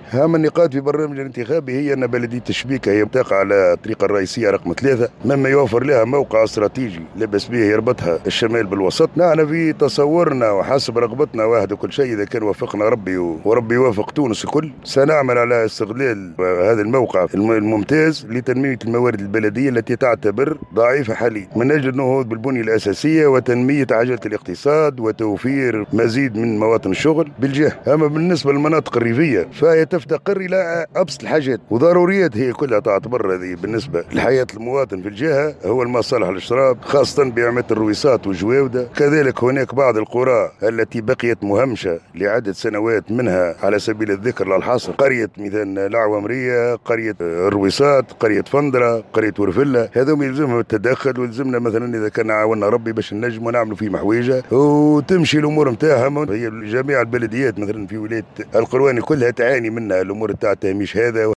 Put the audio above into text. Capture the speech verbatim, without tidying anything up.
أهم النقاط في برنامج الانتخابي هي أن بلدية الشبيكة هي تقع على الطريقة الرئيسية رقم ثلاثة، مما يوفر لها موقع استراتيجي لبس به يربطها الشمال بالوسط. نحن في تصورنا وحسب رغبتنا واحد وكل شيء، إذا كان وفقنا ربي وربي يوافق تونس الكل، سنعمل على استغلال هذا الموقع الممتاز لتنمية الموارد البلدية التي تعتبر ضعيفة حاليا، من أجل النهوض بالبنية الأساسية وتنمية عجلة الاقتصاد وتوفير مزيد من مواطن الشغل بالجهة. أما بالنسبة للمناطق الريفية فهي تفتقر إلى أبسط الحاجات وضروريات، هي كلها تعتبر هذه بالنسبة لحياة المواطن في الجهة هو الماء الصالح للشراب، خاصة بعمة الرويسات والجواودة. كذلك هناك بعض القرى التي بقيت مهمشة لعدة سنوات، منها على سبيل الذكر لا الحصر قرية مثلا العوامرية، قرية الرويسات، قرية فندرة، قرية ورفلة. هذوم يلزمهم التدخل، ويلزمنا مثلا إذا كان عاوننا ربي باش نجم ونعملوا فيه محويجة وتمشي الأمور نتاعهم. هي جميع البلديات مثلا في ولاية القرواني كلها تعاني منها الأمور تاع التهميش هذا.